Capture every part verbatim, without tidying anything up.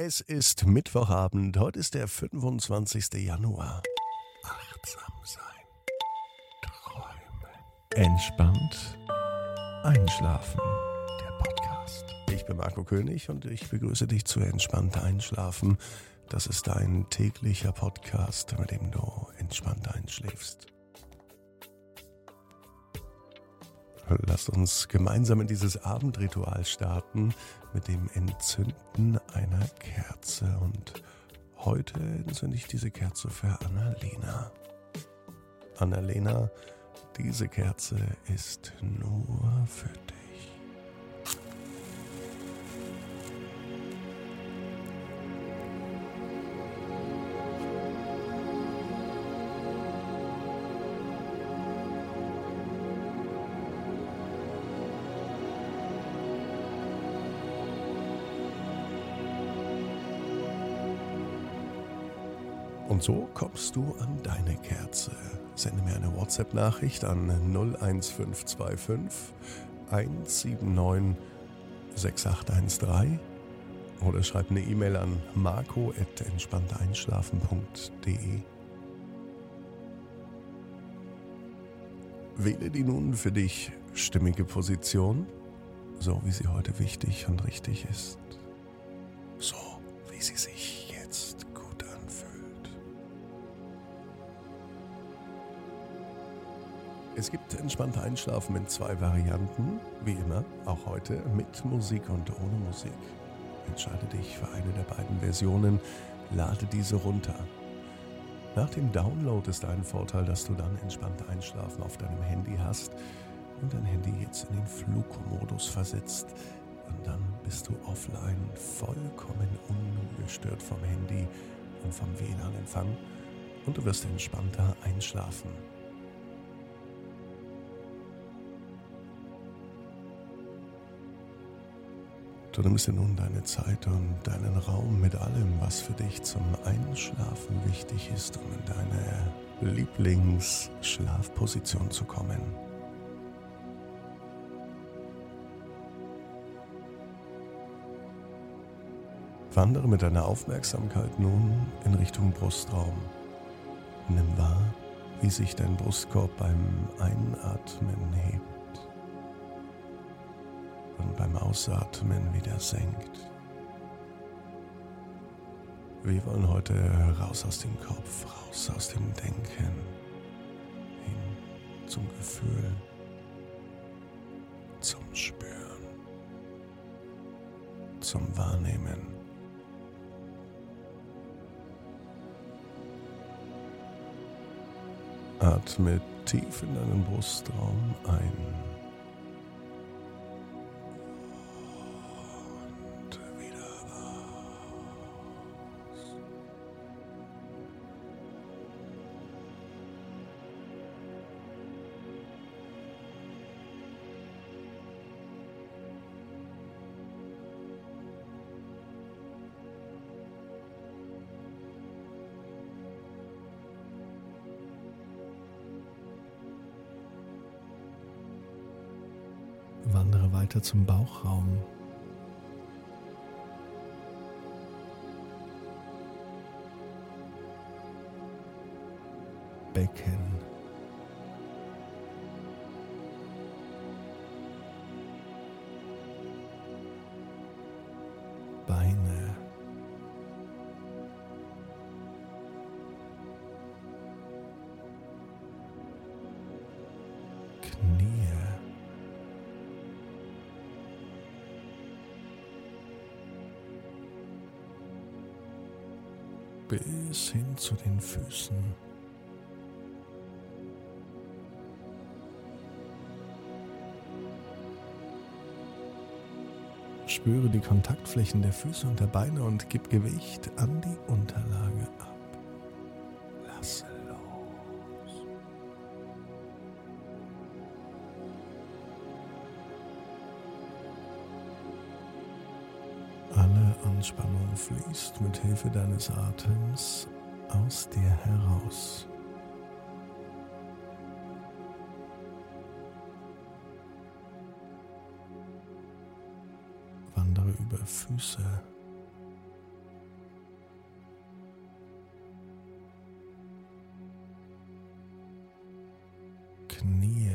Es ist Mittwochabend, heute ist der fünfundzwanzigster Januar. Achtsam sein, träumen, entspannt einschlafen. Der Podcast. Ich bin Marco König und ich begrüße dich zu Entspannt einschlafen. Das ist dein täglicher Podcast, mit dem du entspannt einschläfst. Lass uns gemeinsam in dieses Abendritual starten mit dem Entzünden einer Kerze. Und heute entzünde ich diese Kerze für Annalena. Annalena, diese Kerze ist nur für dich. Und so kommst du an deine Kerze. Sende mir eine WhatsApp-Nachricht an null eins fünf zwei fünf eins sieben neun sechs acht eins drei oder schreib eine E-Mail an marco at entspannteinschlafen punkt de. Wähle die nun für dich stimmige Position, so wie sie heute wichtig und richtig ist. So wie sie sich jetzt gut anfühlt. Es gibt entspannte Einschlafen in zwei Varianten, wie immer, auch heute mit Musik und ohne Musik. Entscheide dich für eine der beiden Versionen, lade diese runter. Nach dem Download ist ein Vorteil, dass du dann entspannte Einschlafen auf deinem Handy hast und dein Handy jetzt in den Flugmodus versetzt. Und dann bist du offline, vollkommen ungestört vom Handy und vom W L A N-Empfang und du wirst entspannter einschlafen. Du nimmst dir nun deine Zeit und deinen Raum mit allem, was für dich zum Einschlafen wichtig ist, um in deine Lieblingsschlafposition zu kommen. Wandere mit deiner Aufmerksamkeit nun in Richtung Brustraum. Nimm wahr, wie sich dein Brustkorb beim Einatmen hebt und beim Ausatmen wieder senkt. Wir wollen heute raus aus dem Kopf, raus aus dem Denken, hin zum Gefühl, zum Spüren, zum Wahrnehmen. Atme tief in deinen Brustraum ein. Wandere weiter zum Bauchraum. Becken. Beine. Knie. Bis hin zu den Füßen. Spüre die Kontaktflächen der Füße und der Beine und gib Gewicht an die Unterlage ab. Lasse los. Alle Anspannung fließt mit Hilfe deines Atems aus dir heraus. Wandere über Füße, Knie,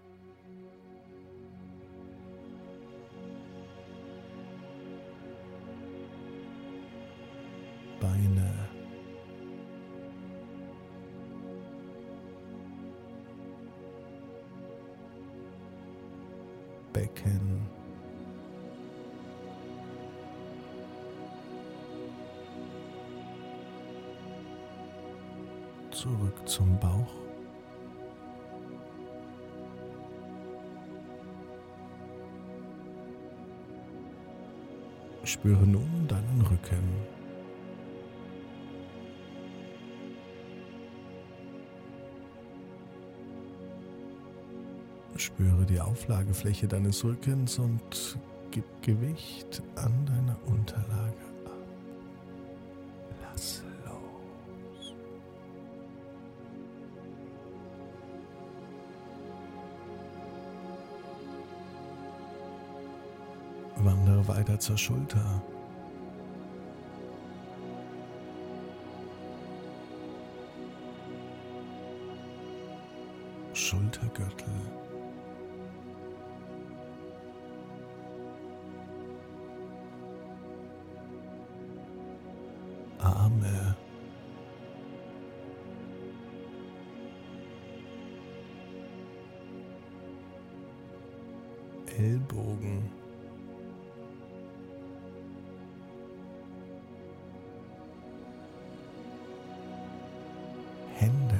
Beine, Becken, zurück zum Bauch, spüre nun deinen Rücken. Spüre die Auflagefläche deines Rückens und gib Gewicht an deiner Unterlage ab. Lass los. Wandere weiter zur Schulter. Schultergürtel. Arme, Ellbogen, Hände,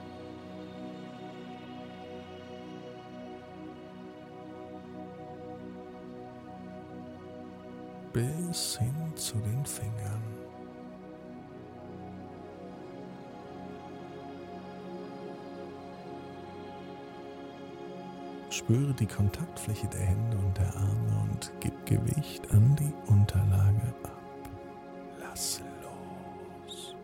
bis hin zu den Fingern. Spüre die Kontaktfläche der Hände und der Arme und gib Gewicht an die Unterlage ab. Lass los.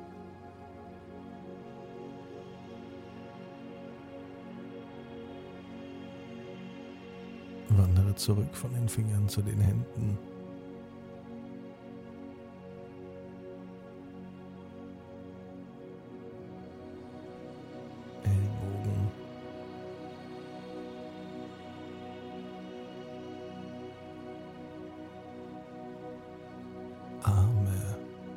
Wandere zurück von den Fingern zu den Händen. Ellbogen. Arme,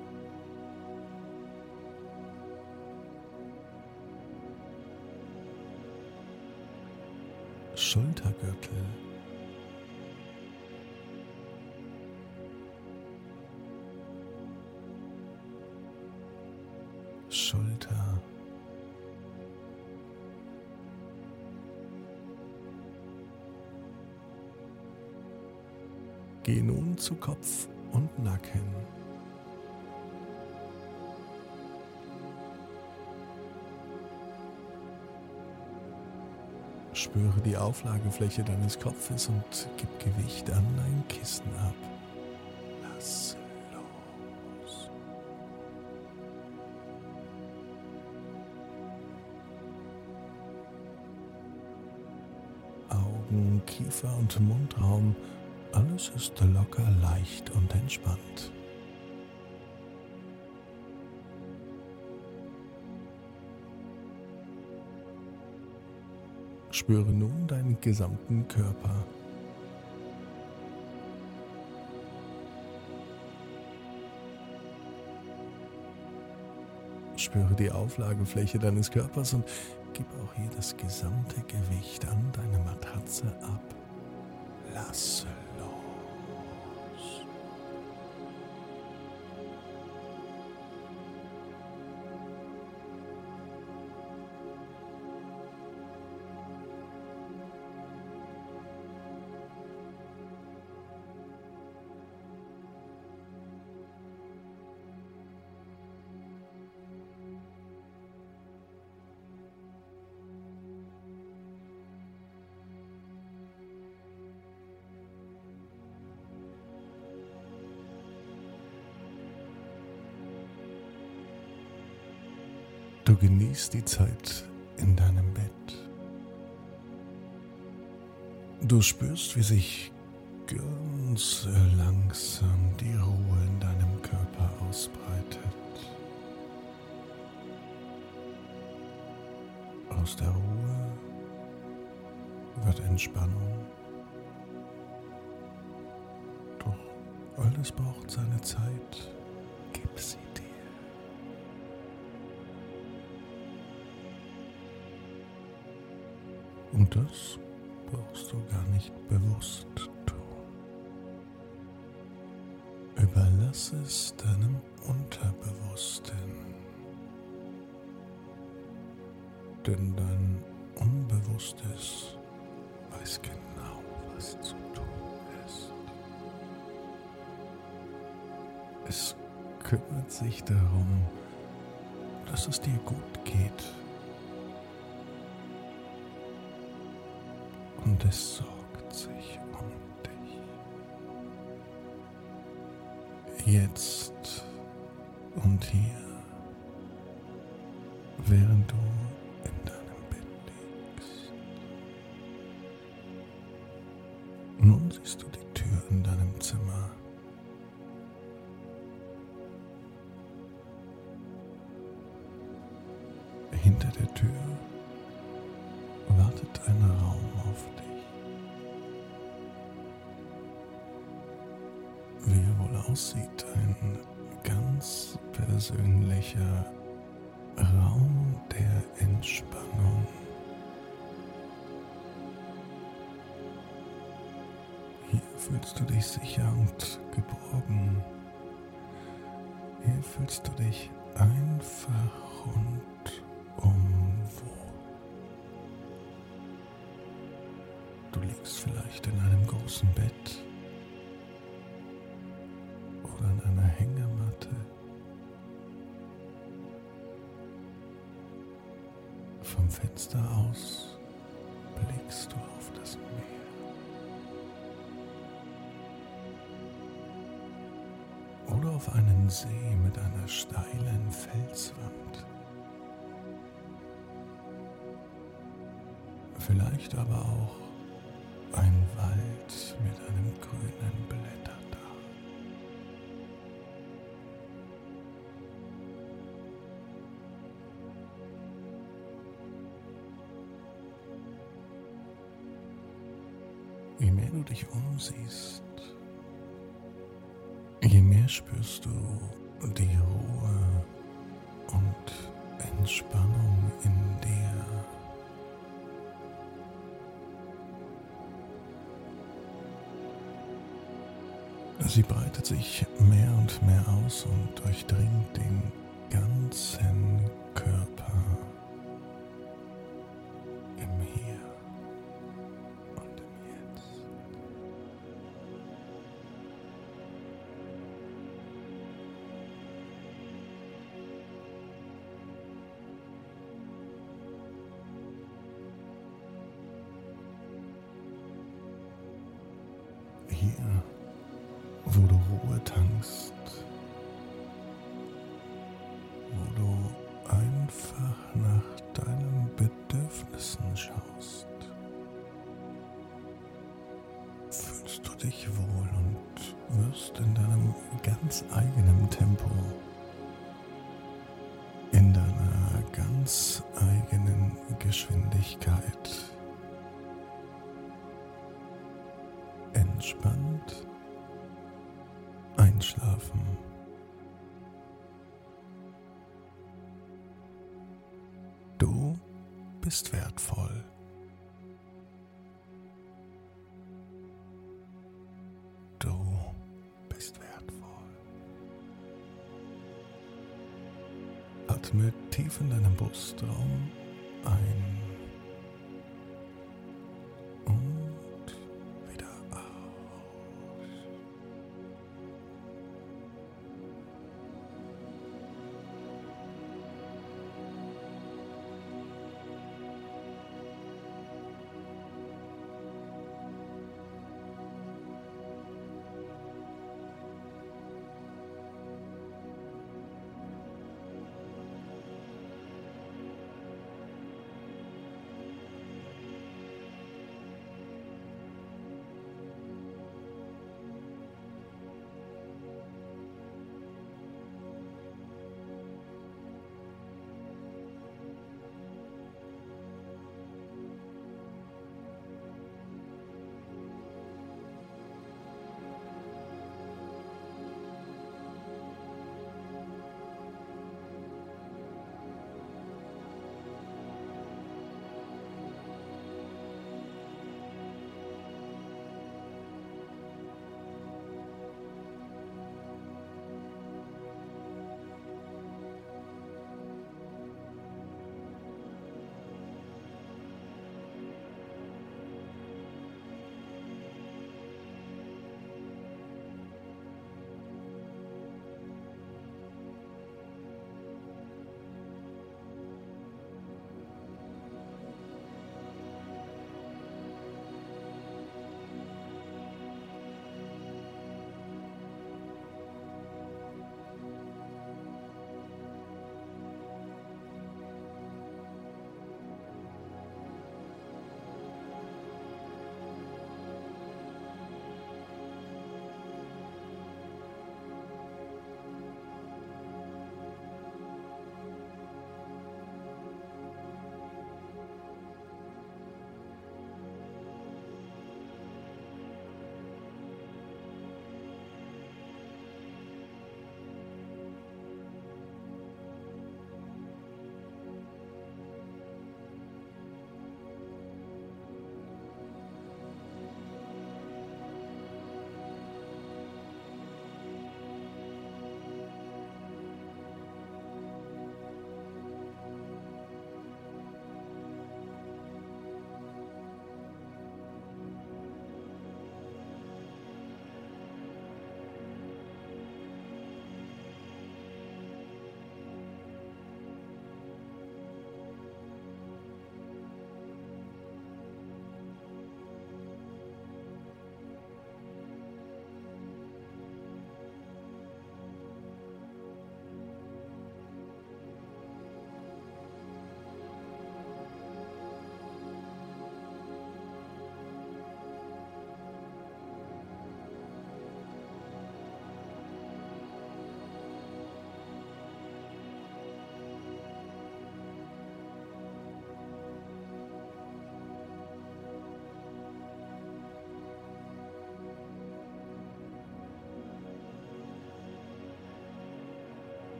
Schultergürtel, Schulter, geh nun zu Kopf und Nacken. Spüre die Auflagefläche deines Kopfes und gib Gewicht an dein Kissen ab. Lass los. Augen, Kiefer und Mundraum, alles ist locker, leicht und entspannt. Spüre nun deinen gesamten Körper. Spüre die Auflagefläche deines Körpers und gib auch hier das gesamte Gewicht an deine Matratze ab. Lass los. Du genießt die Zeit in deinem Bett. Du spürst, wie sich ganz langsam die Ruhe in deinem Körper ausbreitet. Aus der Ruhe wird Entspannung. Doch alles braucht seine Zeit. Gib sie dir. Und das brauchst du gar nicht bewusst tun. Überlass es deinem Unterbewussten. Denn dein Unbewusstes weiß genau, was zu tun ist. Es kümmert sich darum, dass es dir gut geht. Und es sorgt sich um dich. Jetzt und hier, während du in deinem Bett liegst. Nun siehst du die Tür in deinem Zimmer. Hinter der Tür wartet ein Raum auf dich. Wie er wohl aussieht, ein ganz persönlicher Raum der Entspannung. Hier fühlst du dich sicher und geborgen. Hier fühlst du dich einfach rundum wohl. Du liegst vielleicht in einem großen Bett oder in einer Hängematte. Vom Fenster aus blickst du auf das Meer. Oder auf einen See mit einer steilen Felswand. Vielleicht aber auch ein Wald mit einem grünen Blätterdach. Je mehr du dich umsiehst, je mehr spürst du die Ruhe und Entspannung in dir. Sie breitet sich mehr und mehr aus und durchdringt den ganzen Körper im Hier und im Jetzt. Hier, wo du Ruhe tankst, wo du einfach nach deinen Bedürfnissen schaust, fühlst du dich wohl und wirst in deinem ganz eigenen Tempo, in deiner ganz eigenen Geschwindigkeit entspannt einschlafen. Du bist wertvoll. Du bist wertvoll. Atme tief in deinem Brustraum ein